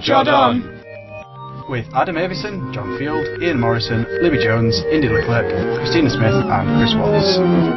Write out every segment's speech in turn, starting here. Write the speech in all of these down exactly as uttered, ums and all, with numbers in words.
Jod on! With Adam Avison, John Field, Ian Morrison, Libby Jones, Indy Leclerc, Christina Smith and Chris Wallace.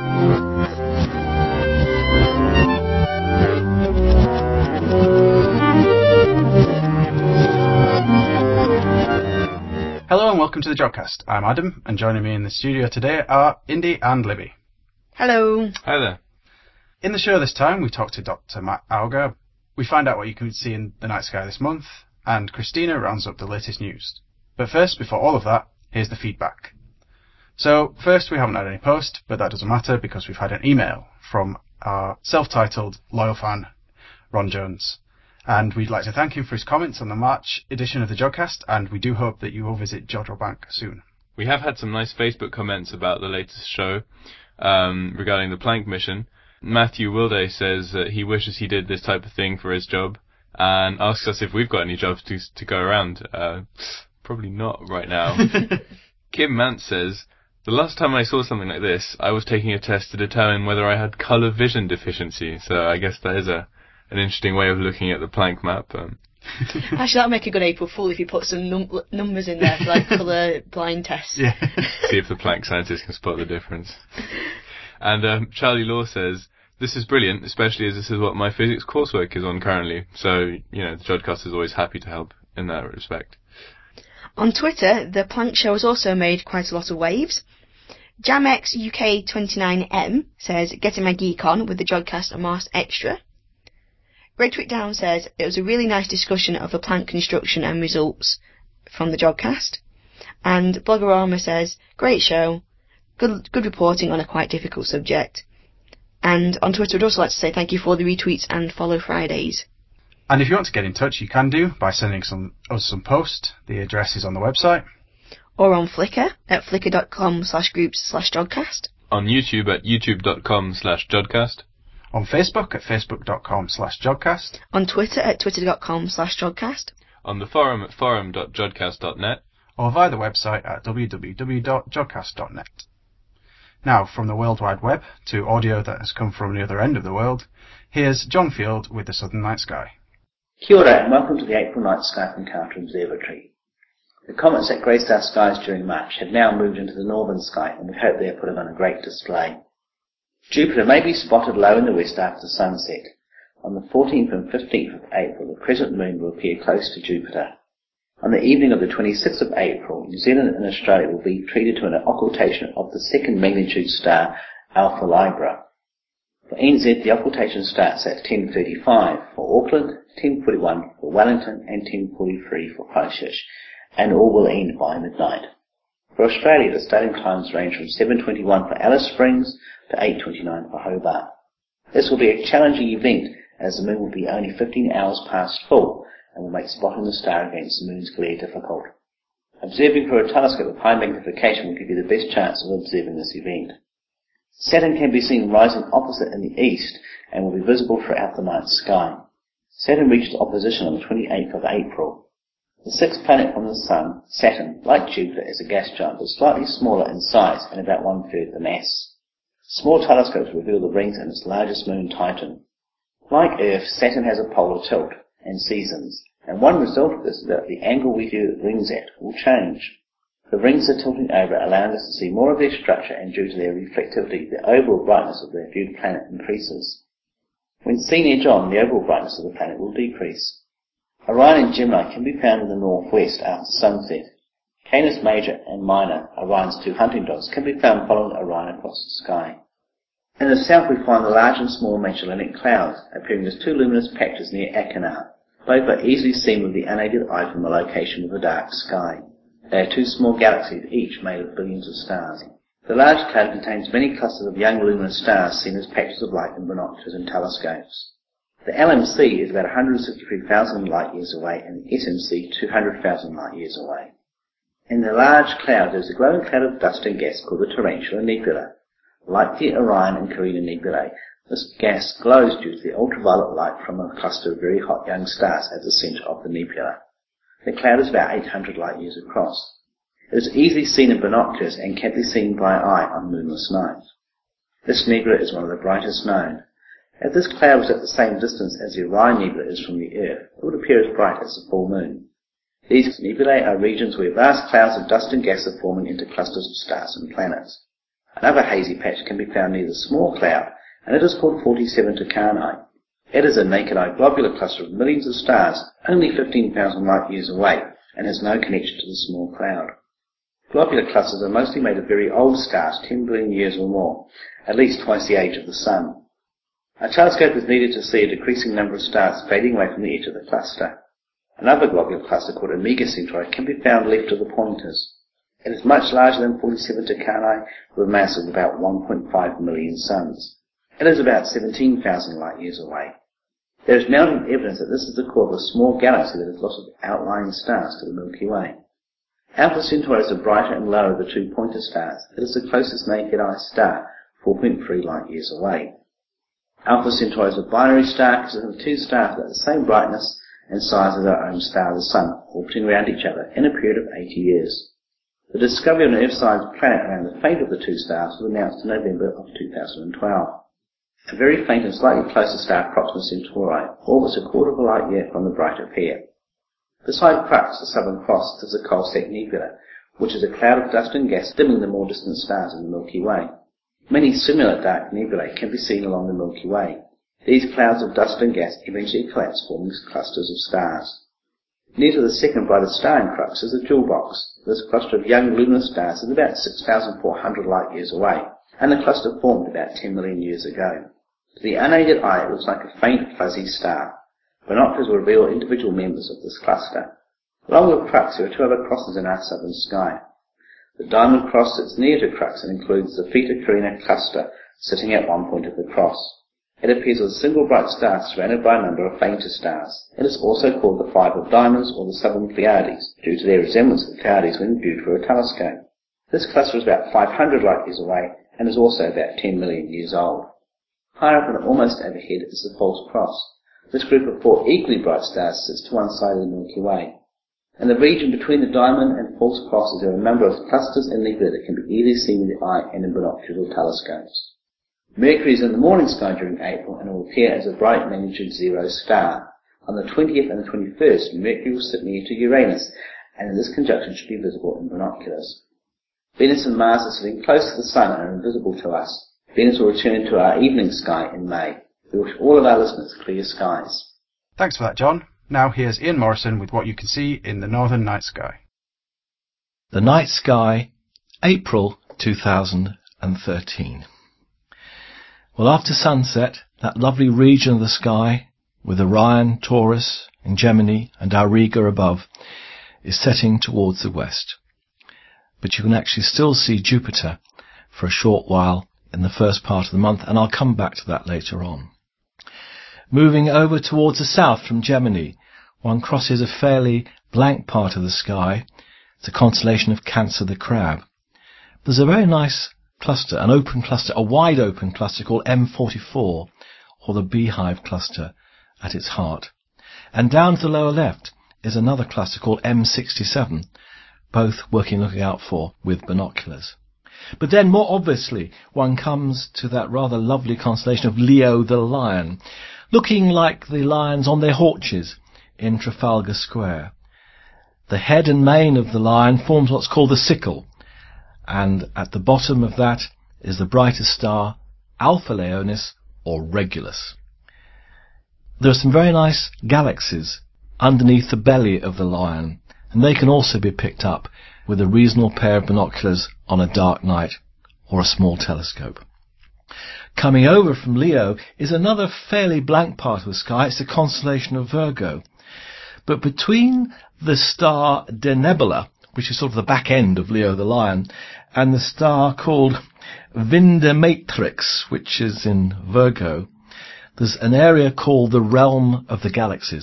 Hello and welcome to the Jodcast. I'm Adam, and joining me in the studio today are Indy and Libby. Hello. Hi there. In the show this time, we talk to Doctor Matt Auger. We find out what you can see in the night sky this month, and Christina rounds up the latest news. But first, before all of that, here's the feedback. So, first, we haven't had any post, but that doesn't matter because we've had an email from our self-titled loyal fan, Ron Jones. And we'd like to thank him for his comments on the March edition of the Jodcast, and we do hope that you will visit Jodrell Bank soon. We have had some nice Facebook comments about the latest show um, regarding the Planck mission. Matthew Wilday says that he wishes he did this type of thing for his job, and asks us if we've got any jobs to to go around. Uh, probably not right now. Kim Mance says, the last time I saw something like this, I was taking a test to determine whether I had colour vision deficiency. So I guess that is a an interesting way of looking at the Planck map. Um. Actually, that'll make a good April Fool if you put some num- numbers in there for like colour blind tests. Yeah. See if the Planck scientists can spot the difference. And um, Charlie Law says, this is brilliant, especially as this is what my physics coursework is on currently. So, you know, the Jodcast is always happy to help in that respect. On Twitter, the Planck show has also made quite a lot of waves. JamX U K twenty-nine M says, getting my geek on with the Jodcast and Mars Extra. Greg Twitdown says, it was a really nice discussion of the Planck construction and results from the Jodcast. And Bloggerama says, great show, good good reporting on a quite difficult subject. And on Twitter, I'd also like to say thank you for the retweets and follow Fridays. And if you want to get in touch, you can do by sending some us some post. The address is on the website. Or on Flickr at flickr.com slash groups slash Jodcast. On YouTube at youtube.com slash Jodcast. On Facebook at facebook.com slash Jodcast. On Twitter at twitter.com slash Jodcast. On the forum at forum dot jodcast dot net. Or via the website at w w w dot jodcast dot net. Now, from the World Wide Web to audio that has come from the other end of the world, here's John Field with the Southern Night Sky. Kia ora and welcome to the April Night Sky from Carter Observatory. The comets that graced our skies during March have now moved into the northern sky, and we hope they are putting on a great display. Jupiter may be spotted low in the west after sunset. On the fourteenth and fifteenth of April, the crescent moon will appear close to Jupiter. On the evening of the twenty-sixth of April, New Zealand and Australia will be treated to an occultation of the second magnitude star, Alpha Libra. For N Z, the occultation starts at ten thirty-five for Auckland, ten forty-one for Wellington, and ten forty-three for Christchurch, and all will end by midnight. For Australia, the starting times range from seven twenty-one for Alice Springs to eight twenty-nine for Hobart. This will be a challenging event, as the moon will be only fifteen hours past full, and will make spotting the star against the moon's glare difficult. Observing through a telescope with high magnification will give you the best chance of observing this event. Saturn can be seen rising opposite in the east and will be visible throughout the night sky. Saturn reaches opposition on the twenty-eighth of April. The sixth planet from the Sun, Saturn, like Jupiter, is a gas giant but slightly smaller in size and about one-third the mass. Small telescopes reveal the rings in its largest moon, Titan. Like Earth, Saturn has a polar tilt and seasons, and one result of this is that the angle we view the rings at will change. The rings are tilting over, allowing us to see more of their structure, and due to their reflectivity, the overall brightness of the viewed planet increases. When seen edge on, the overall brightness of the planet will decrease. Orion and Gemini can be found in the northwest after sunset. Canis Major and Minor, Orion's two hunting dogs, can be found following Orion across the sky. In the south we find the large and small Magellanic Clouds, appearing as two luminous patches near Achernar. Both are easily seen with the unaided eye from the location of the dark sky. They are two small galaxies, each made of billions of stars. The large cloud contains many clusters of young luminous stars seen as patches of light in binoculars and telescopes. The L M C is about one hundred sixty-three thousand light-years away, and the S M C two hundred thousand light-years away. In the large cloud there is a glowing cloud of dust and gas called the Tarantula Nebula. Like the Orion and Carina nebulae, this gas glows due to the ultraviolet light from a cluster of very hot young stars at the centre of the nebula. The cloud is about eight hundred light-years across. It is easily seen in binoculars and can be seen by eye on moonless nights. This nebula is one of the brightest known. If this cloud was at the same distance as the Orion Nebula is from the Earth, it would appear as bright as the full moon. These nebulae are regions where vast clouds of dust and gas are forming into clusters of stars and planets. Another hazy patch can be found near the small cloud, and it is called forty-seven Tucanae. It is a naked-eye globular cluster of millions of stars, only fifteen thousand light-years away, and has no connection to the small cloud. Globular clusters are mostly made of very old stars, ten billion years or more, at least twice the age of the Sun. A telescope is needed to see a decreasing number of stars fading away from the edge of the cluster. Another globular cluster called Omega Centauri can be found left of the pointers. It is much larger than forty-seven Tucanae, with a mass of about one point five million suns. It is about seventeen thousand light-years away. There is mounting evidence that this is the core of a small galaxy that has lots of outlying stars to the Milky Way. Alpha Centauri is the brighter and lower of the two pointer stars. It is the closest naked-eye star, four point three light-years away. Alpha Centauri is a binary star consisting of two stars that have the same brightness and size as our own star, the Sun, orbiting around each other in a period of eighty years. The discovery of an Earth-sized planet around the faint of the two stars was announced in November of two thousand twelve. A very faint and slightly closer star, Proxima Centauri, orbits a quarter of a light year from the brighter pair. Beside Crux, the Southern Cross, is the Coalsack Nebula, which is a cloud of dust and gas dimming the more distant stars in the Milky Way. Many similar dark nebulae can be seen along the Milky Way. These clouds of dust and gas eventually collapse, forming clusters of stars. Near to the second brightest star in Crux is the Jewel Box. This cluster of young luminous stars is about six thousand four hundred light-years away, and the cluster formed about ten million years ago. To the unaided eye, it looks like a faint, fuzzy star. Binoculars will reveal individual members of this cluster. Along with Crux, there are two other crosses in our southern sky. The Diamond Cross sits near to Crux and includes the Theta Carina cluster, sitting at one point of the cross. It appears as a single bright star surrounded by a number of fainter stars. It is also called the Five of Diamonds or the Southern Pleiades, due to their resemblance to the Pleiades when viewed through a telescope. This cluster is about five hundred light-years away and is also about ten million years old. Higher up and almost overhead is the False Cross. This group of four equally bright stars sits to one side of the Milky Way. In the region between the Diamond and False Crosses there are a number of clusters and nebulae that can be easily seen with the eye and in binoculars or telescopes. Mercury is in the morning sky during April and will appear as a bright magnitude zero star. On the twentieth and the twenty-first, Mercury will sit near to Uranus, and in this conjunction should be visible in binoculars. Venus and Mars are sitting close to the Sun and are invisible to us. Venus will return to our evening sky in May. We wish all of our listeners clear skies. Thanks for that, John. Now here's Ian Morrison with what you can see in the northern night sky. The night sky, April two thousand thirteen. Well, after sunset, that lovely region of the sky, with Orion, Taurus, and Gemini, and Auriga above, is setting towards the west. But you can actually still see Jupiter for a short while in the first part of the month, and I'll come back to that later on. Moving over towards the south from Gemini, one crosses a fairly blank part of the sky. It's a constellation of Cancer the Crab. There's a very nice cluster, an open cluster, a wide open cluster called M forty-four, or the Beehive cluster, at its heart. And down to the lower left is another cluster called M sixty-seven, both working looking out for with binoculars. But then, more obviously, one comes to that rather lovely constellation of Leo the Lion, looking like the lions on their haunches in Trafalgar Square. The head and mane of the lion forms what's called the sickle, and at the bottom of that is the brightest star, Alpha Leonis, or Regulus. There are some very nice galaxies underneath the belly of the lion, and they can also be picked up with a reasonable pair of binoculars on a dark night or a small telescope. Coming over from Leo is another fairly blank part of the sky. It's the constellation of Virgo. But between the star Denebola, which is sort of the back end of Leo the Lion, and the star called Vindematrix, which is in Virgo, there's an area called the Realm of the Galaxies.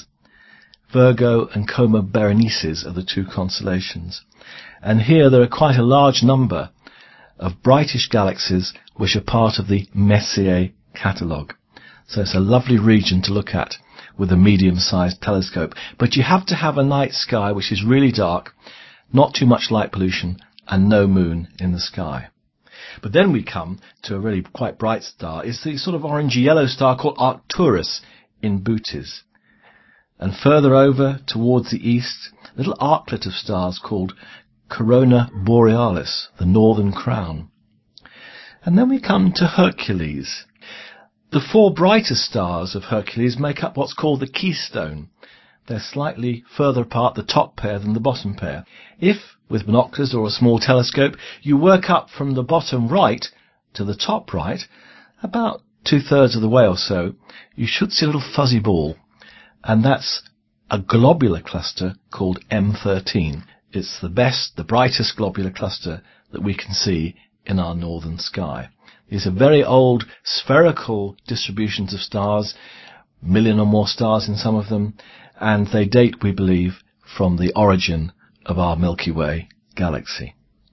Virgo and Coma Berenices are the two constellations. And here there are quite a large number of brightish galaxies which are part of the Messier catalogue. So it's a lovely region to look at with a medium-sized telescope. But you have to have a night sky which is really dark, not too much light pollution, and no moon in the sky. But then we come to a really quite bright star. It's the sort of orangey yellow star called Arcturus in Bootes. And further over towards the east, a little arclet of stars called Corona Borealis, the northern crown. And then we come to Hercules. The four brightest stars of Hercules make up what's called the keystone. They're slightly further apart, the top pair, than the bottom pair. If, with binoculars or a small telescope, you work up from the bottom right to the top right, about two-thirds of the way or so, you should see a little fuzzy ball. And that's a globular cluster called M thirteen. It's the best, the brightest globular cluster that we can see in our northern sky. These are very old spherical distributions of stars, a million or more stars in some of them, and they date, we believe, from the origin of our Milky Way galaxy.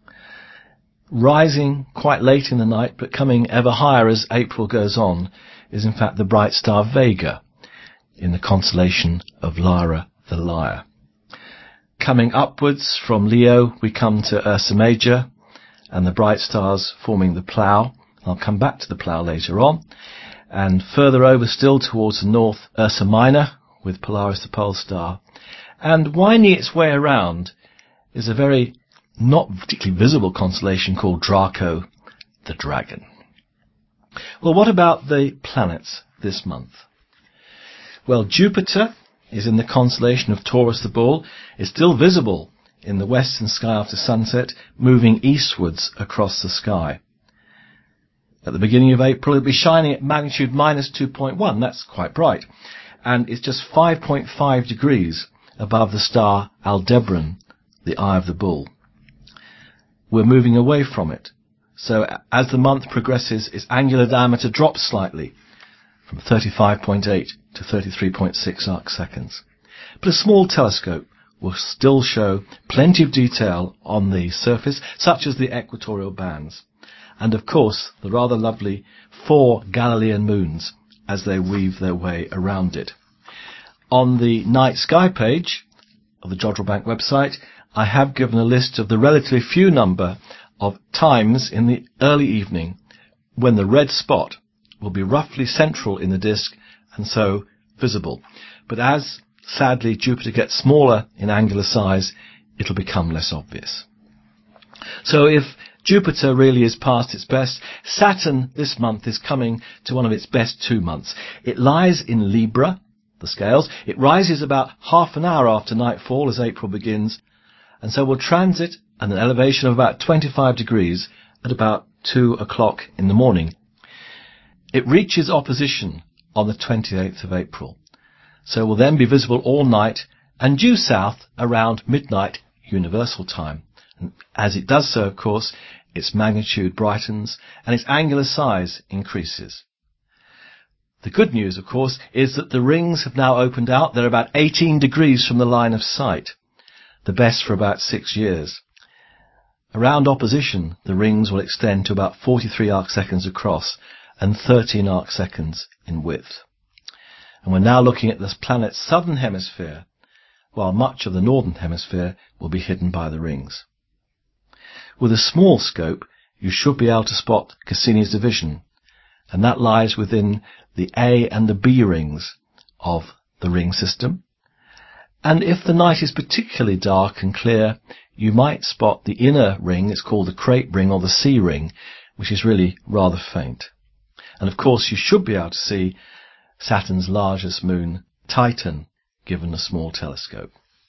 Rising quite late in the night, but coming ever higher as April goes on, is in fact the bright star Vega, in the constellation of Lyra the Lyre. Coming upwards from Leo, we come to Ursa Major, and the bright stars forming the Plough. I'll come back to the Plough later on. And further over still towards the north, Ursa Minor, with Polaris the pole star. And winding its way around is a very not particularly visible constellation called Draco the Dragon. Well, what about the planets this month? Well, Jupiter is in the constellation of Taurus the Bull. It's still visible in the western sky after sunset, moving eastwards across the sky. At the beginning of April, it'll be shining at magnitude minus two point one. That's quite bright. And it's just five point five degrees above the star Aldebaran, the Eye of the Bull. We're moving away from it. So as the month progresses, its angular diameter drops slightly, from thirty-five point eight to thirty-three point six arc seconds. But a small telescope will still show plenty of detail on the surface, such as the equatorial bands. And of course, the rather lovely four Galilean moons as they weave their way around it. On the night sky page of the Jodrell Bank website, I have given a list of the relatively few number of times in the early evening when the red spot will be roughly central in the disk and so visible. But as, sadly, Jupiter gets smaller in angular size, it'll become less obvious. So if Jupiter really is past its best, Saturn this month is coming to one of its best two months. It lies in Libra, the scales. It rises about half an hour after nightfall as April begins, and so will transit at an elevation of about twenty-five degrees at about two o'clock in the morning. It reaches opposition on the twenty-eighth of April, so will then be visible all night and due south around midnight universal time. And as it does so, of course, its magnitude brightens and its angular size increases. The good news, of course, is that the rings have now opened out. They're about eighteen degrees from the line of sight, the best for about six years. Around opposition, the rings will extend to about forty-three arc seconds across and thirteen arc seconds in width. And we're now looking at this planet's southern hemisphere, while much of the northern hemisphere will be hidden by the rings. With a small scope, you should be able to spot Cassini's division, and that lies within the A and the B rings of the ring system. And if the night is particularly dark and clear, you might spot the inner ring. It's called the Crepe ring or the C ring, which is really rather faint. And of course, you should be able to see Saturn's largest moon, Titan, given a small telescope.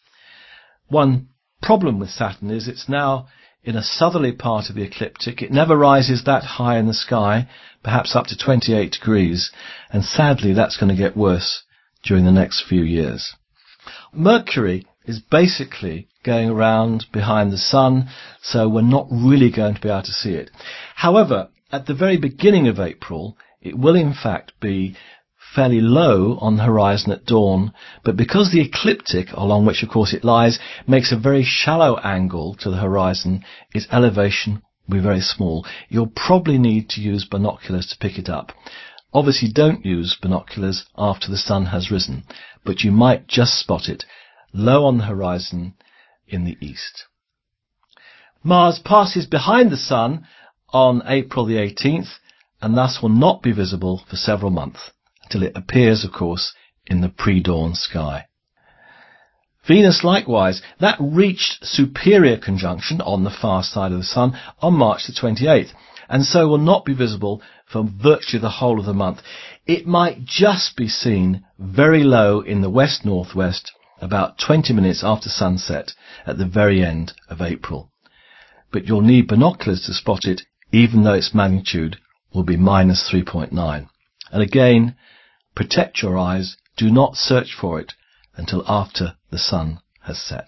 One problem with Saturn is it's now in a southerly part of the ecliptic. It never rises that high in the sky, perhaps up to twenty-eight degrees, and sadly that's going to get worse during the next few years. Mercury is basically going around behind the Sun, so we're not really going to be able to see it. However, at the very beginning of April, it will in fact be fairly low on the horizon at dawn, but because the ecliptic, along which of course it lies, makes a very shallow angle to the horizon, its elevation will be very small. You'll probably need to use binoculars to pick it up. Obviously don't use binoculars after the sun has risen, but you might just spot it low on the horizon in the east. Mars passes behind the sun on April the eighteenth, and thus will not be visible for several months, until it appears, of course, in the pre-dawn sky. Venus, likewise, that reached superior conjunction on the far side of the Sun on March the twenty-eighth, and so will not be visible for virtually the whole of the month. It might just be seen very low in the west-northwest about twenty minutes after sunset at the very end of April. But you'll need binoculars to spot it, even though its magnitude will be minus three point nine. And again, protect your eyes, do not search for it until after the sun has set.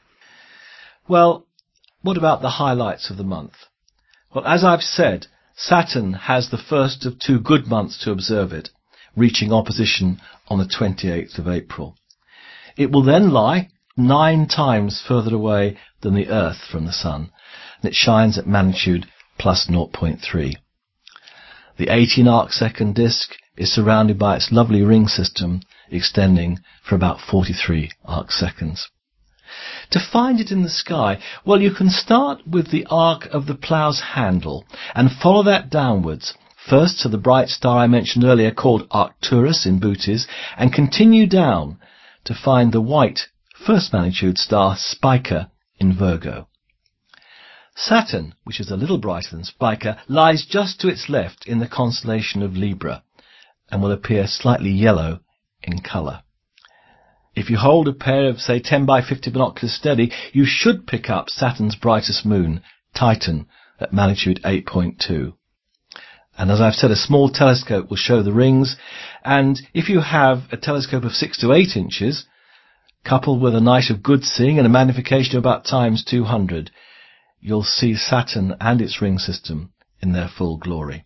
Well, what about the highlights of the month? Well, as I've said, Saturn has the first of two good months to observe it, reaching opposition on the twenty-eighth of April. It will then lie nine times further away than the Earth from the Sun, and it shines at magnitude plus zero point three. The eighteen arc second disk is surrounded by its lovely ring system, extending for about forty-three arc seconds. To find it in the sky, well, you can start with the arc of the plough's handle and follow that downwards, first to the bright star I mentioned earlier called Arcturus in Bootes, and continue down to find the white first magnitude star Spica in Virgo. Saturn, which is a little brighter than Spica, lies just to its left in the constellation of Libra and will appear slightly yellow in colour. If you hold a pair of, say, ten by fifty binoculars steady, you should pick up Saturn's brightest moon, Titan, at magnitude eight point two. And as I've said, a small telescope will show the rings, and if you have a telescope of six to eight inches, coupled with a night of good seeing and a magnification of about times two hundred, you'll see Saturn and its ring system in their full glory.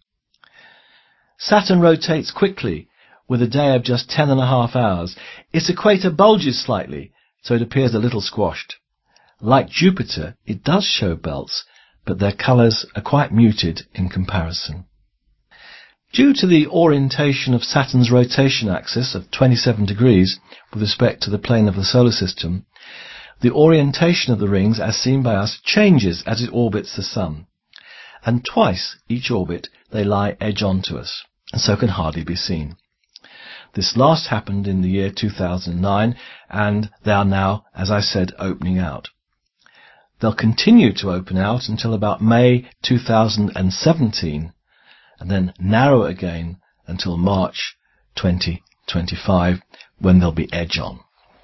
Saturn rotates quickly, with a day of just ten and a half hours. Its equator bulges slightly, so it appears a little squashed. Like Jupiter, it does show belts, but their colours are quite muted in comparison. Due to the orientation of Saturn's rotation axis of twenty-seven degrees with respect to the plane of the solar system, the orientation of the rings, as seen by us, changes as it orbits the Sun. And twice each orbit they lie edge on to us, and so can hardly be seen. This last happened in the year two thousand nine, and they are now, as I said, opening out. They'll continue to open out until about May two thousand seventeen, and then narrow again until March twenty twenty-five, when they'll be edge on.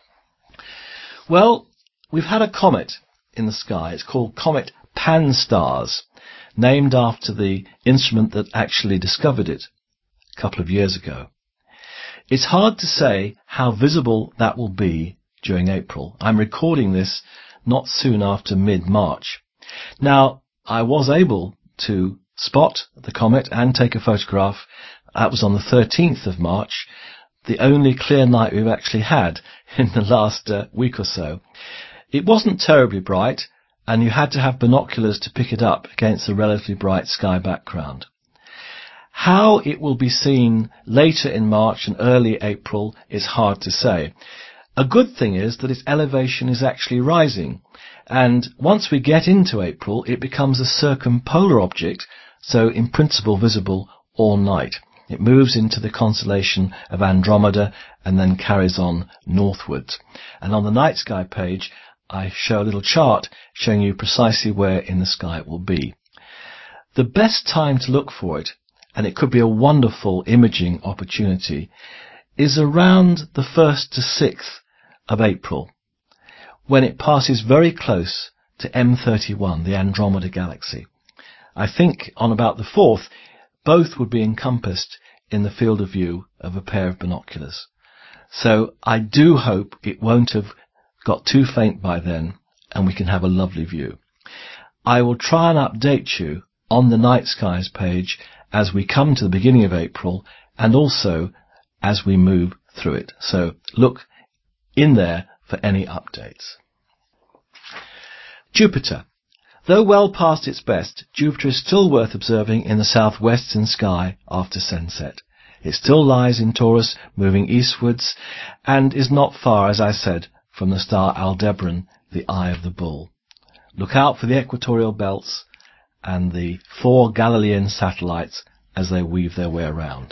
Well, we've had a comet in the sky. It's called Comet Pan-STARRS, named after the instrument that actually discovered it a couple of years ago. It's hard to say how visible that will be during April. I'm recording this not soon after mid-March. Now, I was able to spot the comet and take a photograph. That was on the thirteenth of March, the only clear night we've actually had in the last uh, week or so. It wasn't terribly bright, and you had to have binoculars to pick it up against a relatively bright sky background. How it will be seen later in March and early April is hard to say. A good thing is that its elevation is actually rising, and once we get into April, it becomes a circumpolar object, so in principle visible all night. It moves into the constellation of Andromeda and then carries on northwards. And on the night sky page, I show a little chart showing you precisely where in the sky it will be. The best time to look for it, and it could be a wonderful imaging opportunity, is around the first to sixth of April, when it passes very close to M thirty-one, the Andromeda Galaxy. I think on about the fourth, both would be encompassed in the field of view of a pair of binoculars. So I do hope it won't have got too faint by then, and we can have a lovely view. I will try and update you on the Night Skies page as we come to the beginning of April, and also as we move through it. So look in there for any updates. Jupiter. Though well past its best, Jupiter is still worth observing in the southwestern sky after sunset. It still lies in Taurus, moving eastwards, and is not far, as I said, from the star Aldebaran, the Eye of the Bull. Look out for the equatorial belts, and the four Galilean satellites as they weave their way around.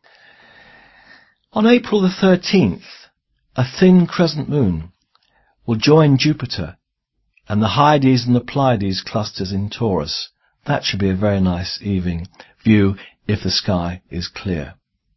On April the thirteenth, a thin crescent moon will join Jupiter and the Hyades and the Pleiades clusters in Taurus. That should be a very nice evening view if the sky is clear.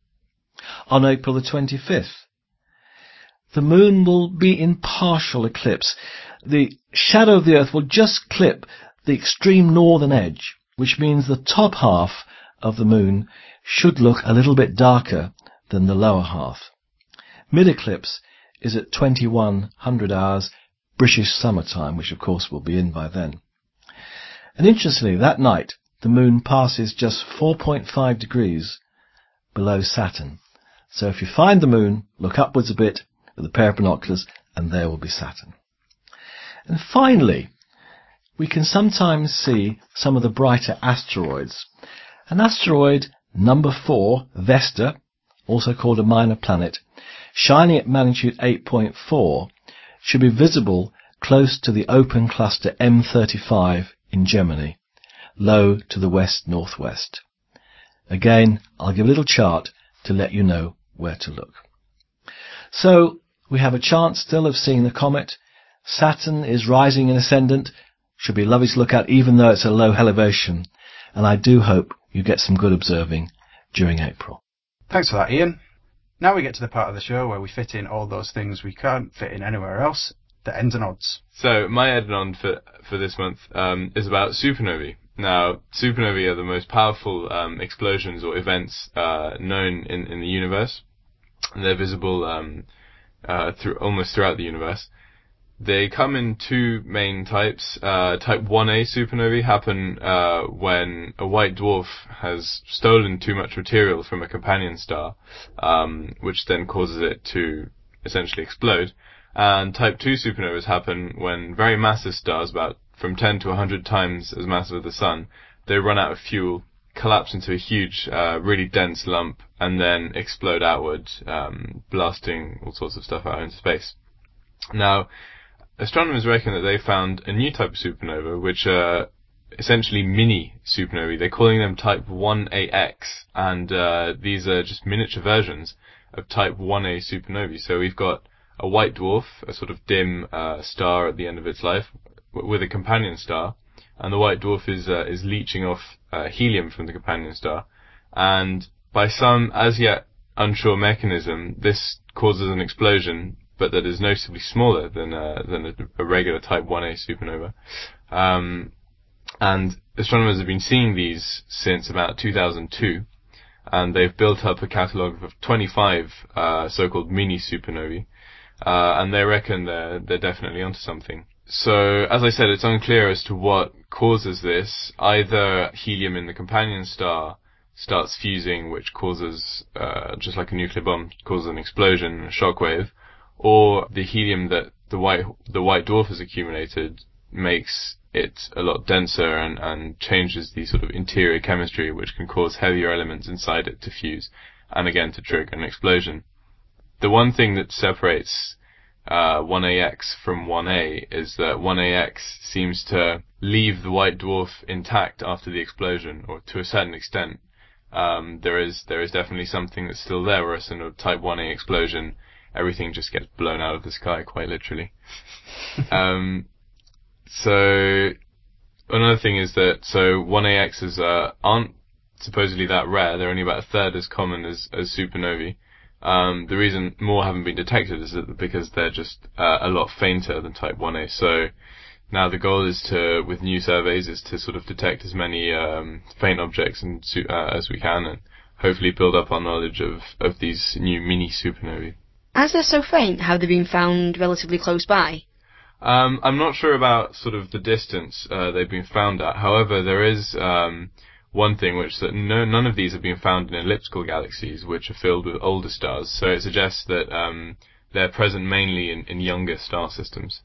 On April the twenty-fifth, the moon will be in partial eclipse. The shadow of the Earth will just clip the extreme northern edge, which means the top half of the moon should look a little bit darker than the lower half. Mid-eclipse is at twenty-one hundred hours British summertime, which of course will be in by then. And interestingly, that night the moon passes just four point five degrees below Saturn. So if you find the moon, look upwards a bit with a pair of binoculars and there will be Saturn. And finally, we can sometimes see some of the brighter asteroids. An asteroid number four, Vesta, also called a minor planet, shining at magnitude eight point four, should be visible close to the open cluster M thirty-five in Gemini, low to the west-northwest. Again, I'll give a little chart to let you know where to look. So, we have a chance still of seeing the comet. Saturn is rising in ascendant, should be lovely to look at even though it's a low elevation, and I do hope you get some good observing during April. Thanks for that, Ian. Now we get to the part of the show where we fit in all those things we can't fit in anywhere else, the ends and odds. So, my end and on for, for this month um, is about supernovae. Now, supernovae are the most powerful um, explosions or events uh, known in, in the universe. They're visible um, uh, through almost throughout the universe. They come in two main types. Uh, type one A supernovae happen uh, when a white dwarf has stolen too much material from a companion star, um, which then causes it to essentially explode. And type two supernovas happen when very massive stars, about from ten to one hundred times as massive as the Sun, they run out of fuel, collapse into a huge, uh, really dense lump, and then explode outward, um, blasting all sorts of stuff out into space. Now, astronomers reckon that they found a new type of supernova, which are essentially mini supernovae. They're calling them type one A X, and uh, these are just miniature versions of type one A supernovae. So we've got a white dwarf, a sort of dim uh, star at the end of its life, w- with a companion star, and the white dwarf is uh, is leaching off uh, helium from the companion star, and by some as yet unsure mechanism, this causes an explosion, but that is noticeably smaller than uh, than a, a regular type one A supernova. Um, and astronomers have been seeing these since about two thousand two, and they've built up a catalogue of twenty-five uh, so-called mini supernovae, uh, and they reckon they're, they're definitely onto something. So, as I said, it's unclear as to what causes this. Either helium in the companion star starts fusing, which causes, uh, just like a nuclear bomb, causes an explosion, a shockwave, or the helium that the white the white dwarf has accumulated makes it a lot denser and, and changes the sort of interior chemistry, which can cause heavier elements inside it to fuse, and again to trigger an explosion. The one thing that separates uh, one A X from one A is that one A X seems to leave the white dwarf intact after the explosion, or to a certain extent. Um, there is there is definitely something that's still there, whereas in a type one A explosion, everything just gets blown out of the sky, quite literally. um, so, another thing is that, so one A X's uh, aren't supposedly that rare. They're only about a third as common as, as supernovae. Um, the reason more haven't been detected is that because they're just uh, a lot fainter than type one A. So, now the goal is to, with new surveys, is to sort of detect as many um, faint objects and, uh, as we can, and hopefully build up our knowledge of, of these new mini supernovae. As they're so faint, have they been found relatively close by? Um, I'm not sure about sort of the distance uh, they've been found at. However, there is um, one thing, which that no, none of these have been found in elliptical galaxies, which are filled with older stars. So it suggests that um, they're present mainly in, in younger star systems.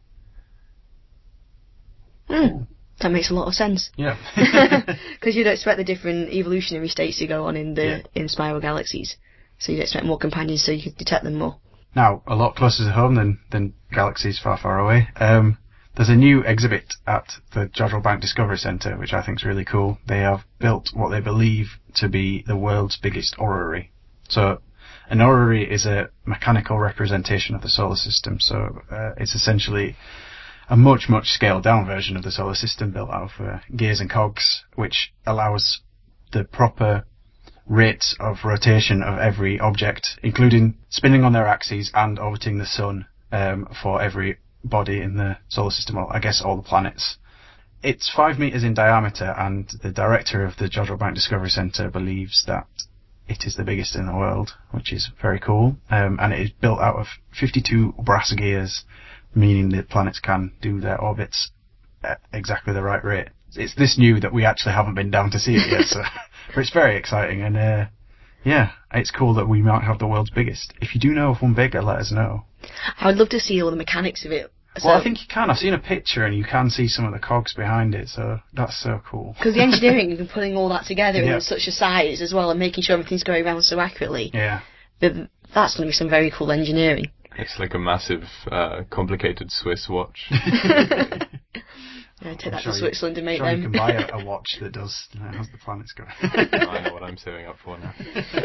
Hmm. That makes a lot of sense. Yeah. Because you'd expect the different evolutionary states to go on in the Yeah. in spiral galaxies. So you'd expect more companions so you could detect them more. Now, a lot closer to home than, than galaxies far, far away. Um, There's a new exhibit at the Jodrell Bank Discovery Centre, which I think is really cool. They have built what they believe to be the world's biggest orrery. So, an orrery is a mechanical representation of the solar system, so uh, it's essentially a much, much scaled down version of the solar system built out of uh, gears and cogs, which allows the proper rates of rotation of every object, including spinning on their axes and orbiting the sun um, for every body in the solar system, or I guess all the planets. It's five metres in diameter, and the director of the Jodrell Bank Discovery Centre believes that it is the biggest in the world, which is very cool. Um, and it is built out of fifty-two brass gears, meaning that planets can do their orbits at exactly the right rate. It's this new that we actually haven't been down to see it yet, so but it's very exciting, and uh, yeah, it's cool that we might have the world's biggest. If you do know of one bigger, let us know. I would love to see all the mechanics of it. So, well, I think you can. I've seen a picture, and you can see some of the cogs behind it, so that's so cool. Because the engineering and putting all that together Yeah. in such a size as well, and making sure everything's going around so accurately. Yeah. But that's going to be some very cool engineering. It's like a massive, uh, complicated Swiss watch. Yeah, take I'm that sure to you- Switzerland and make sure them. you can buy a, a watch that does uh, has the planets going. I know what I'm saving up for now.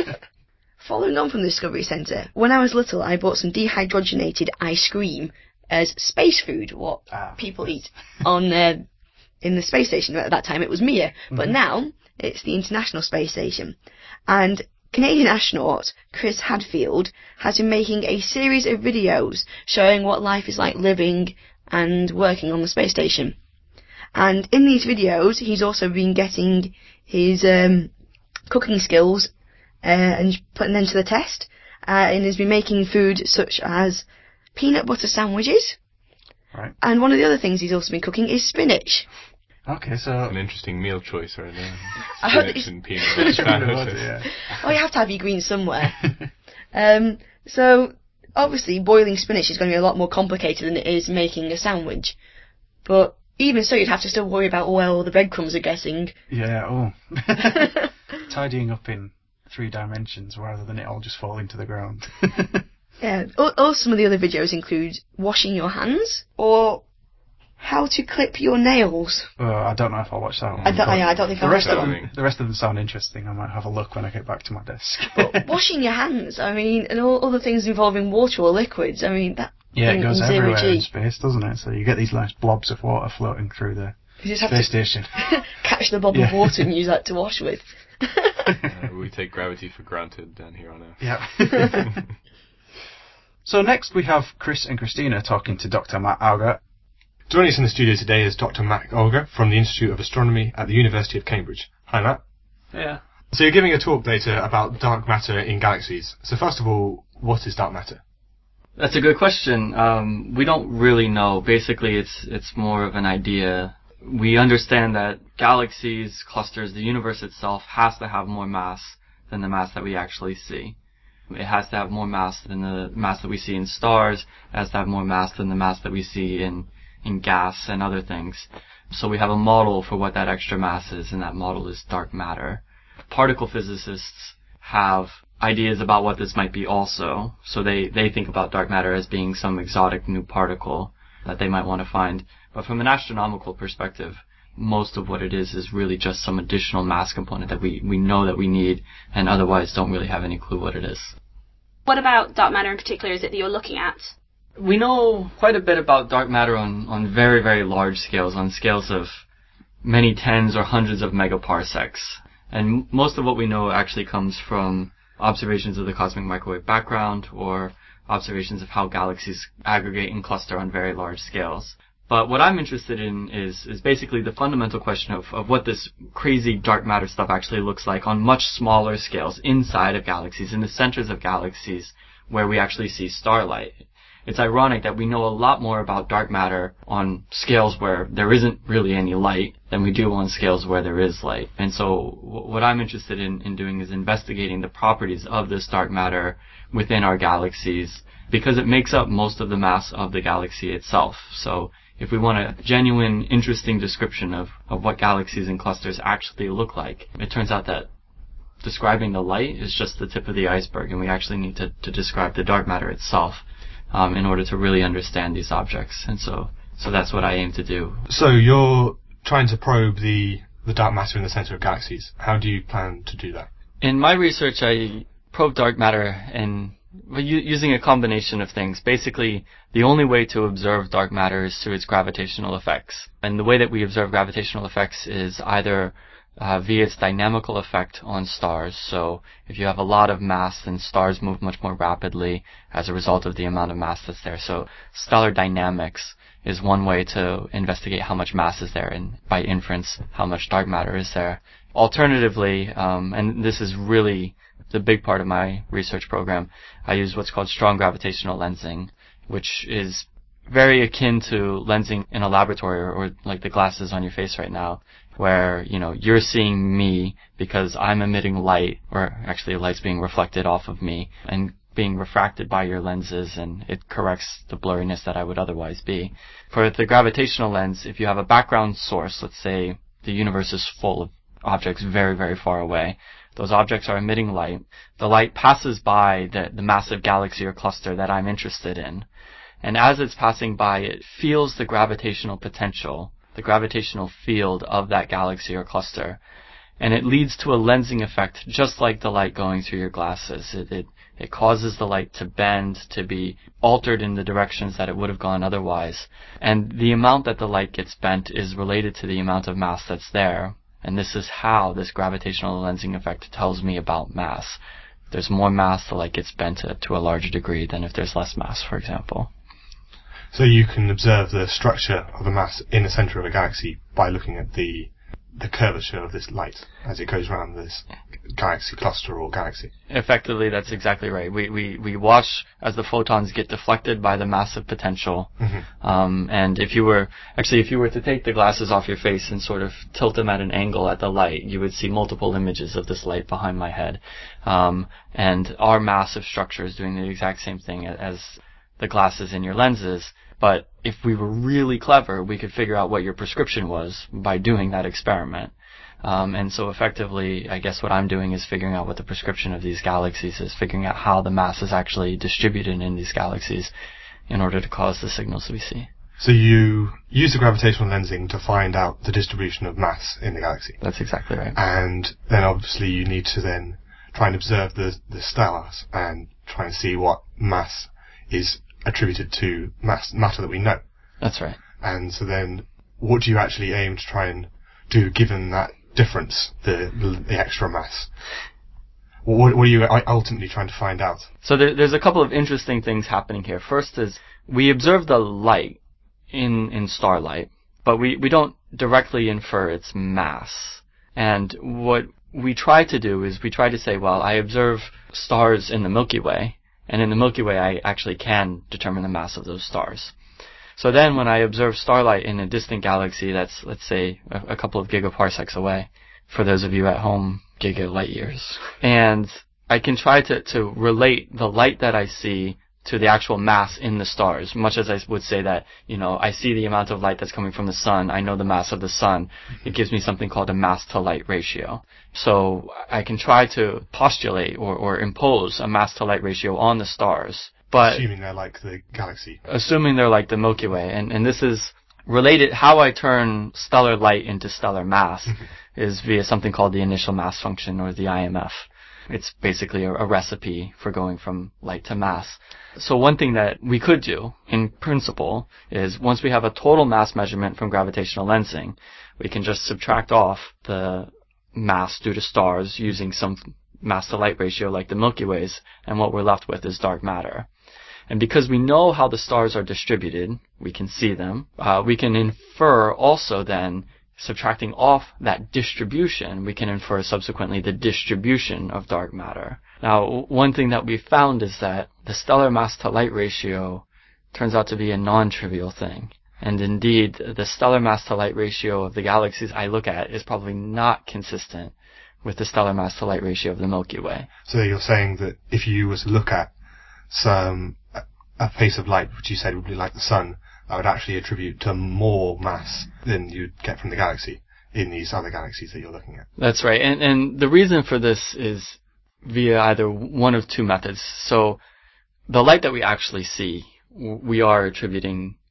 Following on from the Discovery Centre, when I was little, I bought some dehydrogenated ice cream as space food, what Ah, people yes. eat on uh, in the space station. At that time, it was Mir, but Mhm. now it's the International Space Station. And Canadian astronaut Chris Hadfield has been making a series of videos showing what life is like living and working on the space station. And in these videos, he's also been getting his um, cooking skills uh, and putting them to the test, uh, and has been making food such as peanut butter sandwiches. Right. And one of the other things he's also been cooking is spinach. Okay, so An interesting meal choice right there. I hope Spinach it's- and peanut butter sandwiches. yeah. Oh, you have to have your greens somewhere. um, so, obviously, boiling spinach is going to be a lot more complicated than it is making a sandwich. But even so, you'd have to still worry about where all the breadcrumbs are getting. Yeah, oh. Tidying up in three dimensions rather than it all just falling to the ground. Yeah. Or, or some of the other videos include washing your hands or how to clip your nails. Oh, I don't know if I'll watch that one. I don't, but yeah, I don't think the I'll rest watch of that them, one. the rest of them sound interesting. I might have a look when I get back to my desk. But washing your hands, I mean, and all other things involving water or liquids, I mean, that yeah, it in, goes in zero everywhere in G. space, doesn't it? So you get these nice blobs of water floating through the You just have space to station. catch the bob Yeah. of water and use that to wash with. Uh, we take gravity for granted down here on Earth. Yeah. So next we have Chris and Christina talking to Doctor Matt Auger. Joining us in the studio today is Doctor Matt Auger from the Institute of Astronomy at the University of Cambridge. Hi, Matt. Yeah. So you're giving a talk later about dark matter in galaxies. So first of all, what is dark matter? That's a good question. Um, we don't really know. Basically, it's it's more of an idea. We understand that galaxies, clusters, the universe itself has to have more mass than the mass that we actually see. It has to have more mass than the mass that we see in stars. It has to have more mass than the mass that we see in, in gas and other things. So we have a model for what that extra mass is, and that model is dark matter. Particle physicists have ideas about what this might be also. So they, they think about dark matter as being some exotic new particle that they might want to find. But from an astronomical perspective, most of what it is is really just some additional mass component that we, we know that we need and otherwise don't really have any clue what it is. What about dark matter in particular is it that you're looking at? We know quite a bit about dark matter on, on very, very large scales, on scales of many tens or hundreds of megaparsecs. And most of what we know actually comes from observations of the cosmic microwave background or observations of how galaxies aggregate and cluster on very large scales. But what I'm interested in is is basically the fundamental question of, of what this crazy dark matter stuff actually looks like on much smaller scales inside of galaxies, in the centers of galaxies where we actually see starlight. It's ironic that we know a lot more about dark matter on scales where there isn't really any light than we do on scales where there is light. And so w- what I'm interested in, in doing is investigating the properties of this dark matter within our galaxies because it makes up most of the mass of the galaxy itself. So if we want a genuine, interesting description of, of what galaxies and clusters actually look like, it turns out that describing the light is just the tip of the iceberg, and we actually need to, to describe the dark matter itself um, in order to really understand these objects. And so So that's what I aim to do. So you're trying to probe the, the dark matter in the center of galaxies. How do you plan to do that? In my research, I probe dark matter in well, u- using a combination of things. Basically, the only way to observe dark matter is through its gravitational effects. And the way that we observe gravitational effects is either uh, via its dynamical effect on stars. So if you have a lot of mass, then stars move much more rapidly as a result of the amount of mass that's there. So stellar dynamics is one way to investigate how much mass is there, and by inference, how much dark matter is there. Alternatively, um, and this is really the big part of my research program, I use what's called strong gravitational lensing, which is very akin to lensing in a laboratory, or, or like the glasses on your face right now, where, you know, you're seeing me because I'm emitting light, or actually light's being reflected off of me and being refracted by your lenses, and it corrects the blurriness that I would otherwise be. For the gravitational lens, if you have a background source, let's say the universe is full of objects very, very far away, those objects are emitting light. The light passes by the, the massive galaxy or cluster that I'm interested in. And as it's passing by, it feels the gravitational potential, the gravitational field of that galaxy or cluster. And it leads to a lensing effect, just like the light going through your glasses. It, it, it causes the light to bend, to be altered in the directions that it would have gone otherwise. And the amount that the light gets bent is related to the amount of mass that's there. And this is how this gravitational lensing effect tells me about mass. If there's more mass, the light gets bent to, to a larger degree than if there's less mass, for example. So you can observe the structure of the mass in the center of a galaxy by looking at the the curvature of this light as it goes around this galaxy cluster or galaxy. Effectively, that's exactly right. We we we watch as the photons get deflected by the massive potential. Mm-hmm. Um, and if you were actually if you were to take the glasses off your face and sort of tilt them at an angle at the light, you would see multiple images of this light behind my head. Um, and our massive structure is doing the exact same thing as the glasses in your lenses. But if we were really clever, we could figure out what your prescription was by doing that experiment. Um, and so effectively, I guess what I'm doing is figuring out what the prescription of these galaxies is, figuring out how the mass is actually distributed in these galaxies in order to cause the signals we see. So you use the gravitational lensing to find out the distribution of mass in the galaxy. That's exactly right. And then obviously you need to then try and observe the, the stars and try and see what mass is attributed to mass matter that we know. That's right. And so then, what do you actually aim to try and do, given that difference, the the, the extra mass? What, what are you ultimately trying to find out? So there, there's a couple of interesting things happening here. First is we observe the light in in starlight, but we we don't directly infer its mass. And what we try to do is we try to say, well, I observe stars in the Milky Way, and in the Milky Way, I actually can determine the mass of those stars. So then when I observe starlight in a distant galaxy that's, let's say, a, a couple of gigaparsecs away, for those of you at home, giga light years, and I can try to, to relate the light that I see to the actual mass in the stars, much as I would say that, you know, I see the amount of light that's coming from the sun, I know the mass of the sun. It gives me something called a mass to light ratio. So I can try to postulate or, or impose a mass to light ratio on the stars, but assuming they're like the galaxy. Assuming they're like the Milky Way. And, and this is related, how I turn stellar light into stellar mass is via something called the initial mass function, or the I M F. It's basically a, a recipe for going from light to mass. So one thing that we could do, in principle, is once we have a total mass measurement from gravitational lensing, we can just subtract off the mass due to stars using some mass to light ratio like the Milky Way's, and what we're left with is dark matter. And because we know how the stars are distributed, we can see them, uh, we can infer also then, subtracting off that distribution, we can infer subsequently the distribution of dark matter. Now, one thing that we found is that the stellar mass to light ratio turns out to be a non-trivial thing. And indeed, the stellar mass to light ratio of the galaxies I look at is probably not consistent with the stellar mass to light ratio of the Milky Way. So you're saying that if you were to look at some a, a face of light, which you said would be like the sun, that would actually attribute to more mass than you'd get from the galaxy in these other galaxies that you're looking at. That's right. And, and the reason for this is via either one of two methods. So the light that we actually see, we are attributing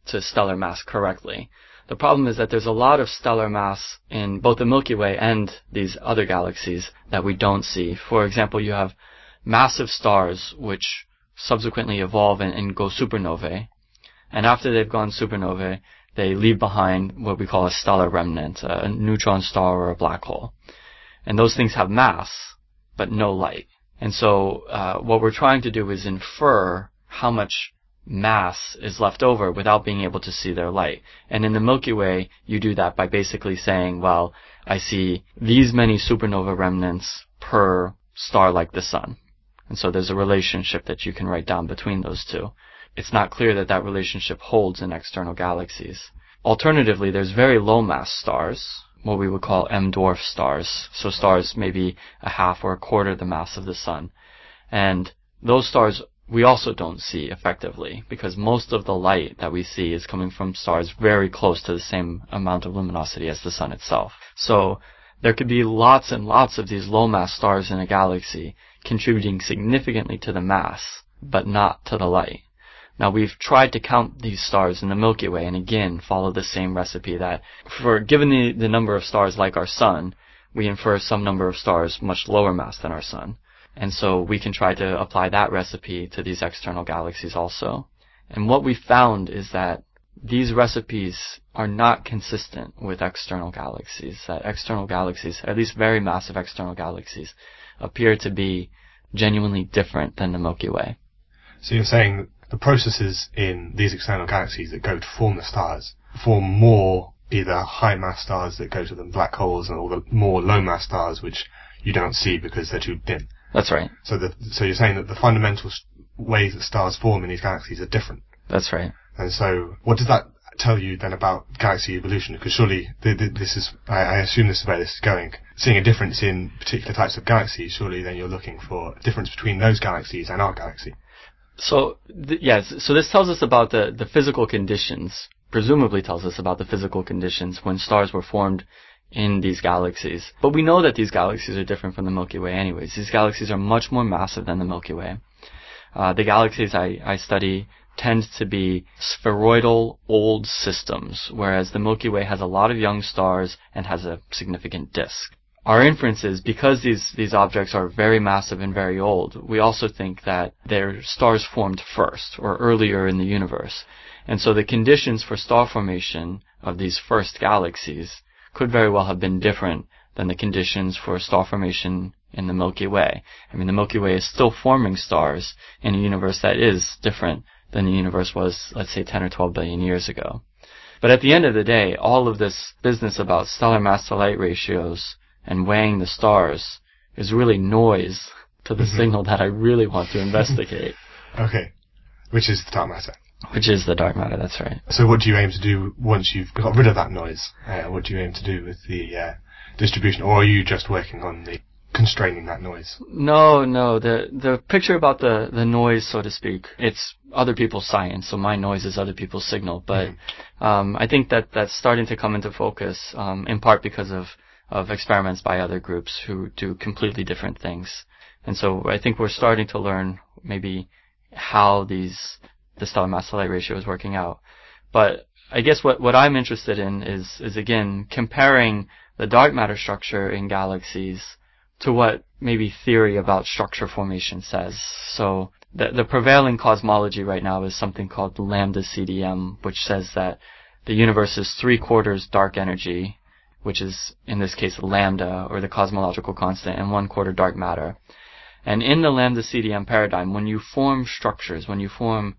to stellar mass correctly. The problem is that there's a lot of stellar mass in both the Milky Way and these other galaxies that we don't see. For example, you have massive stars which subsequently evolve and, and go supernovae. And after they've gone supernovae, they leave behind what we call a stellar remnant, a neutron star or a black hole. And those things have mass, but no light. And so uh, what we're trying to do is infer how much mass is left over without being able to see their light. And in the Milky Way, you do that by basically saying, well, I see these many supernova remnants per star like the Sun. And so there's a relationship that you can write down between those two. It's not clear that that relationship holds in external galaxies. Alternatively, there's very low mass stars, what we would call M-dwarf stars. So stars maybe a half or a quarter the mass of the Sun. And those stars we also don't see effectively, because most of the light that we see is coming from stars very close to the same amount of luminosity as the Sun itself. So there could be lots and lots of these low mass stars in a galaxy contributing significantly to the mass, but not to the light. Now, we've tried to count these stars in the Milky Way and again follow the same recipe that for given the, the number of stars like our Sun, we infer some number of stars much lower mass than our Sun. And so we can try to apply that recipe to these external galaxies also. And what we found is that these recipes are not consistent with external galaxies. That external galaxies, at least very massive external galaxies, appear to be genuinely different than the Milky Way. So you're saying that the processes in these external galaxies that go to form the stars form more either high mass stars that go to the black holes or the more low mass stars which you don't see because they're too dim. That's right. So the, so you're saying that the fundamental ways that stars form in these galaxies are different. That's right. And so what does that tell you then about galaxy evolution? Because surely the, the, this is, I, I assume this is where this is going. Seeing a difference in particular types of galaxies, surely then you're looking for a difference between those galaxies and our galaxy. So, th- yes, so this tells us about the, the physical conditions, presumably tells us about the physical conditions when stars were formed in these galaxies. But we know that these galaxies are different from the Milky Way anyways. These galaxies are much more massive than the Milky Way. Uh, the galaxies I, I study tend to be spheroidal old systems, whereas the Milky Way has a lot of young stars and has a significant disk. Our inference is because these, these objects are very massive and very old, we also think that they're stars formed first or earlier in the universe. And so the conditions for star formation of these first galaxies could very well have been different than the conditions for star formation in the Milky Way. I mean, the Milky Way is still forming stars in a universe that is different than the universe was, let's say, ten or twelve billion years ago. But at the end of the day, all of this business about stellar mass to light ratios and weighing the stars is really noise to the mm-hmm. signal that I really want to investigate. Okay. Which is the dark matter. Which is the dark matter, that's right. So what do you aim to do once you've got rid of that noise? Uh, what do you aim to do with the uh, distribution? Or are you just working on the constraining that noise? No, no. The the picture about the, the noise, so to speak, it's other people's science, so my noise is other people's signal. But mm-hmm. um, I think that that's starting to come into focus, um, in part because of, of experiments by other groups who do completely different things. And so I think we're starting to learn maybe how these the stellar mass to light ratio is working out. But I guess what, what I'm interested in is, is again, comparing the dark matter structure in galaxies to what maybe theory about structure formation says. So the, the prevailing cosmology right now is something called lambda C D M, which says that the universe is three quarters dark energy, which is in this case lambda, or the cosmological constant, and one quarter dark matter. And in the lambda C D M paradigm, when you form structures, when you form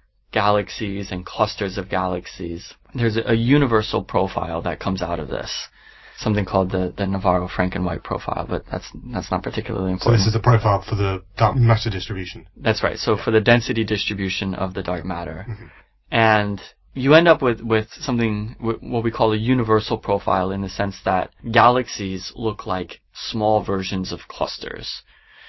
galaxies and clusters of galaxies, there's a, a universal profile that comes out of this. Something called the, the Navarro-Franken-White profile, but that's that's not particularly important. So this is the profile for the dark matter distribution? That's right. So yeah. For the density distribution of the dark matter. Mm-hmm. And you end up with, with something, what we call a universal profile, in the sense that galaxies look like small versions of clusters.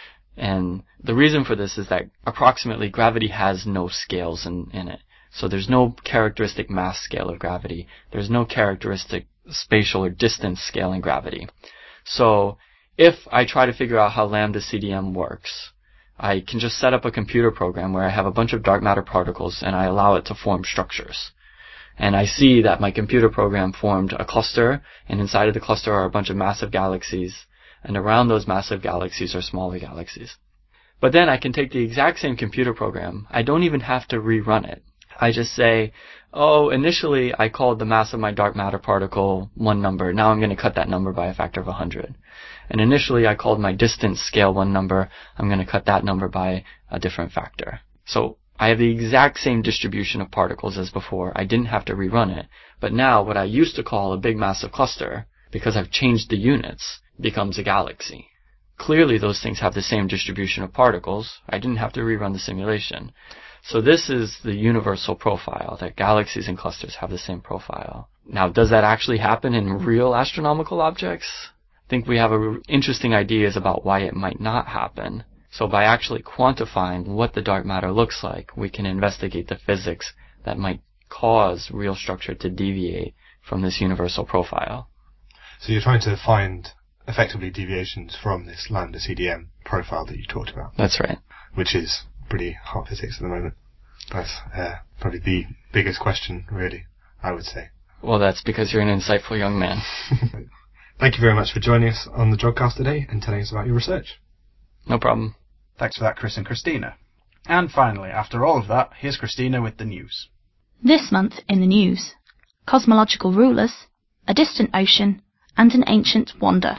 And the reason for this is that approximately gravity has no scales in, in it. So there's no characteristic mass scale of gravity. There's no characteristic spatial or distance scale in gravity. So if I try to figure out how lambda C D M works, I can just set up a computer program where I have a bunch of dark matter particles and I allow it to form structures. And I see that my computer program formed a cluster, and inside of the cluster are a bunch of massive galaxies, and around those massive galaxies are smaller galaxies. But then I can take the exact same computer program. I don't even have to rerun it. I just say, oh, initially I called the mass of my dark matter particle one number. Now I'm going to cut that number by a factor of one hundred. And initially I called my distance scale one number. I'm going to cut that number by a different factor. So I have the exact same distribution of particles as before. I didn't have to rerun it. But now what I used to call a big massive cluster, because I've changed the units, becomes a galaxy. Clearly those things have the same distribution of particles. I didn't have to rerun the simulation. So this is the universal profile, that galaxies and clusters have the same profile. Now, does that actually happen in real astronomical objects? I think we have a, interesting ideas about why it might not happen. So by actually quantifying what the dark matter looks like, we can investigate the physics that might cause real structure to deviate from this universal profile. So you're trying to find effectively deviations from this lambda C D M profile that you talked about. That's right. Which is pretty hard physics at the moment. That's uh, probably the biggest question, really, I would say. Well, that's because you're an insightful young man. Thank you very much for joining us on the Jodcast today and telling us about your research. No problem. Thanks for that, Chris and Christina. And finally, after all of that, here's Christina with the news. This month in the news: cosmological rulers, a distant ocean, and an ancient wonder.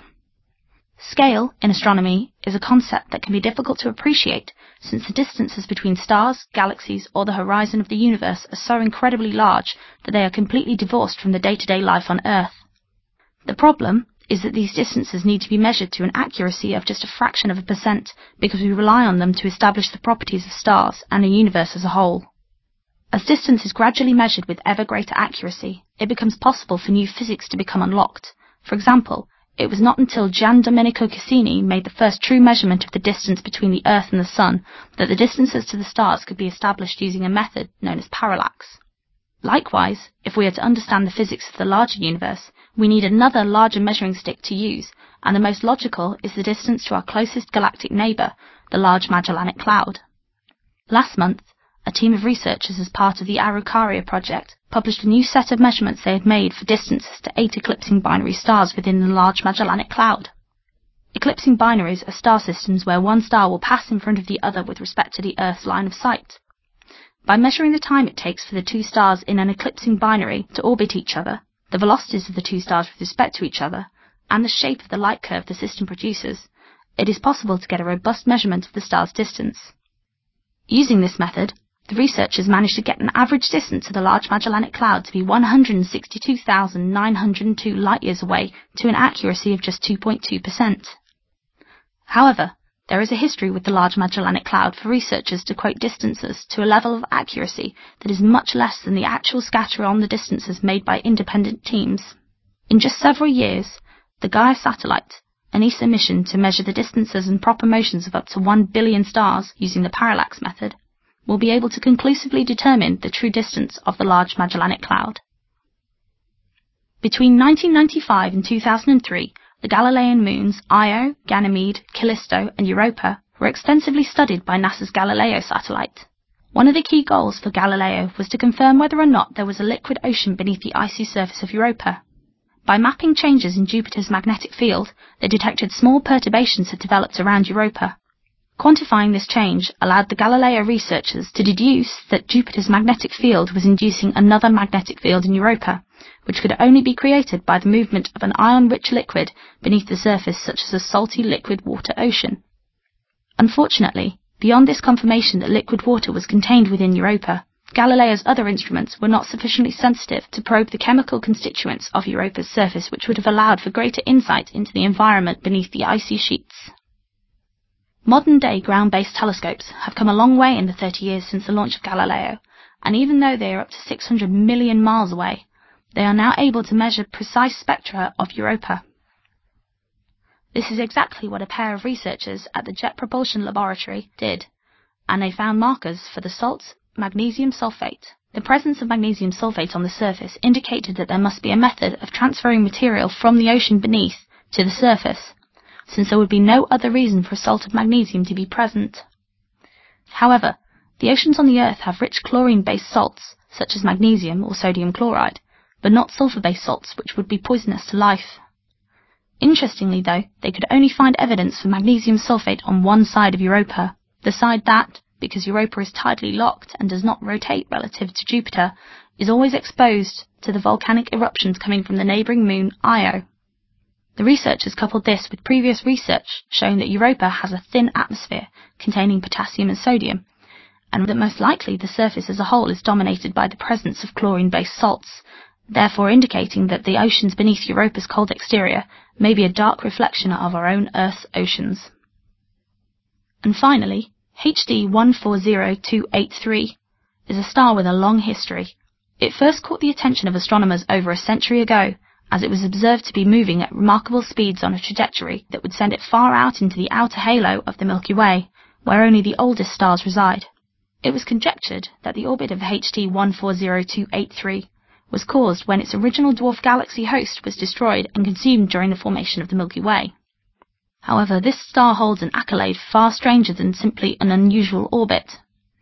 Scale, in astronomy, is a concept that can be difficult to appreciate since the distances between stars, galaxies, or the horizon of the universe are so incredibly large that they are completely divorced from the day-to-day life on Earth. The problem is that these distances need to be measured to an accuracy of just a fraction of a percent because we rely on them to establish the properties of stars and the universe as a whole. As distance is gradually measured with ever greater accuracy, it becomes possible for new physics to become unlocked. For example, it was not until Gian Domenico Cassini made the first true measurement of the distance between the Earth and the Sun that the distances to the stars could be established using a method known as parallax. Likewise, if we are to understand the physics of the larger universe, we need another larger measuring stick to use, and the most logical is the distance to our closest galactic neighbour, the Large Magellanic Cloud. Last month, a team of researchers as part of the Araucaria project published a new set of measurements they had made for distances to eight eclipsing binary stars within the Large Magellanic Cloud. Eclipsing binaries are star systems where one star will pass in front of the other with respect to the Earth's line of sight. By measuring the time it takes for the two stars in an eclipsing binary to orbit each other, the velocities of the two stars with respect to each other, and the shape of the light curve the system produces, it is possible to get a robust measurement of the star's distance. Using this method, the researchers managed to get an average distance of the Large Magellanic Cloud to be one hundred sixty-two thousand nine hundred two light-years away to an accuracy of just two point two percent. However, there is a history with the Large Magellanic Cloud for researchers to quote distances to a level of accuracy that is much less than the actual scatter on the distances made by independent teams. In just several years, the Gaia satellite, an E S A mission to measure the distances and proper motions of up to one billion stars using the parallax method, will be able to conclusively determine the true distance of the Large Magellanic Cloud. Between nineteen ninety-five and two thousand three, the Galilean moons Io, Ganymede, Callisto, and Europa were extensively studied by NASA's Galileo satellite. One of the key goals for Galileo was to confirm whether or not there was a liquid ocean beneath the icy surface of Europa. By mapping changes in Jupiter's magnetic field, they detected small perturbations had developed around Europa. Quantifying this change allowed the Galileo researchers to deduce that Jupiter's magnetic field was inducing another magnetic field in Europa, which could only be created by the movement of an ion-rich liquid beneath the surface such as a salty liquid water ocean. Unfortunately, beyond this confirmation that liquid water was contained within Europa, Galileo's other instruments were not sufficiently sensitive to probe the chemical constituents of Europa's surface, which would have allowed for greater insight into the environment beneath the icy sheets. Modern-day ground-based telescopes have come a long way in the thirty years since the launch of Galileo, and even though they are up to six hundred million miles away, they are now able to measure precise spectra of Europa. This is exactly what a pair of researchers at the Jet Propulsion Laboratory did, and they found markers for the salt magnesium sulfate. The presence of magnesium sulfate on the surface indicated that there must be a method of transferring material from the ocean beneath to the surface, since there would be no other reason for a salt of magnesium to be present. However, the oceans on the Earth have rich chlorine-based salts, such as magnesium or sodium chloride, but not sulfur-based salts, which would be poisonous to life. Interestingly though, they could only find evidence for magnesium sulfate on one side of Europa, the side that, because Europa is tidally locked and does not rotate relative to Jupiter, is always exposed to the volcanic eruptions coming from the neighbouring moon Io. The researchers coupled this with previous research showing that Europa has a thin atmosphere containing potassium and sodium, and that most likely the surface as a whole is dominated by the presence of chlorine-based salts, therefore indicating that the oceans beneath Europa's cold exterior may be a dark reflection of our own Earth's oceans. And finally, H D one four zero two eight three is a star with a long history. It first caught the attention of astronomers over a century ago, as it was observed to be moving at remarkable speeds on a trajectory that would send it far out into the outer halo of the Milky Way, where only the oldest stars reside. It was conjectured that the orbit of H D one four zero two eight three was caused when its original dwarf galaxy host was destroyed and consumed during the formation of the Milky Way. However, this star holds an accolade far stranger than simply an unusual orbit.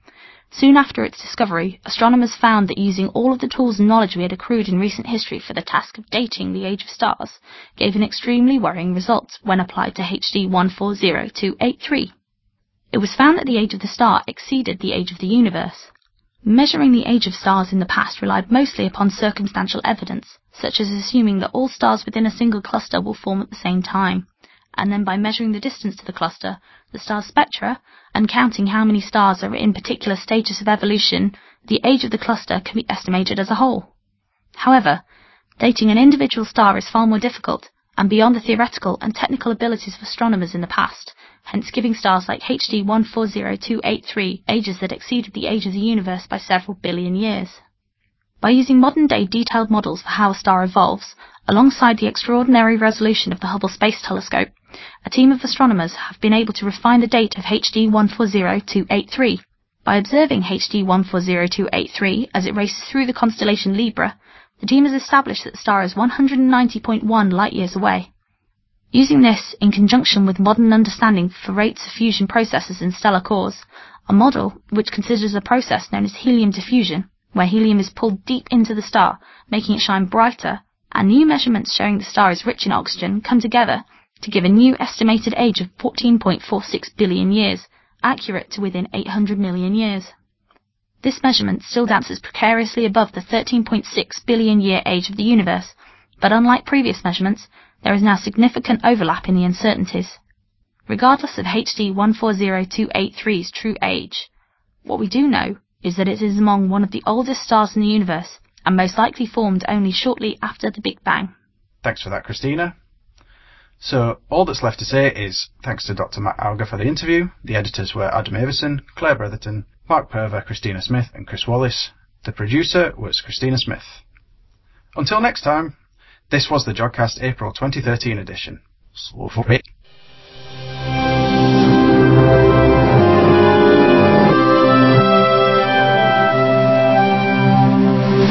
Soon after its discovery, astronomers found that using all of the tools and knowledge we had accrued in recent history for the task of dating the age of stars gave an extremely worrying result when applied to H D one four zero two eight three. It was found that the age of the star exceeded the age of the universe. Measuring the age of stars in the past relied mostly upon circumstantial evidence, such as assuming that all stars within a single cluster will form at the same time, and then by measuring the distance to the cluster, the star's spectra, and counting how many stars are in particular stages of evolution, the age of the cluster can be estimated as a whole. However, dating an individual star is far more difficult, and beyond the theoretical and technical abilities of astronomers in the past, hence giving stars like H D one four zero two eight three ages that exceeded the age of the universe by several billion years. By using modern-day detailed models for how a star evolves, alongside the extraordinary resolution of the Hubble Space Telescope, a team of astronomers have been able to refine the date of H D one four zero two eight three. By observing H D one four zero two eight three as it races through the constellation Libra, the team has established that the star is one hundred ninety point one light-years away. Using this, in conjunction with modern understanding for rates of fusion processes in stellar cores, a model which considers a process known as helium diffusion, where helium is pulled deep into the star, making it shine brighter, and new measurements showing the star is rich in oxygen come together to give a new estimated age of fourteen point four six billion years, accurate to within eight hundred million years. This measurement still dances precariously above the thirteen point six billion year age of the universe, but unlike previous measurements, there is now significant overlap in the uncertainties. Regardless of H D one four zero two eight three's true age, what we do know is that it is among one of the oldest stars in the universe, and most likely formed only shortly after the Big Bang. Thanks for that, Christina. So, all that's left to say is thanks to Doctor Matt Auger for the interview. The editors were Adam Avison, Claire Bretherton, Mark Perver, Christina Smith and Chris Wallace. The producer was Christina Smith. Until next time, this was the Jodcast April twenty thirteen edition. Slow for it.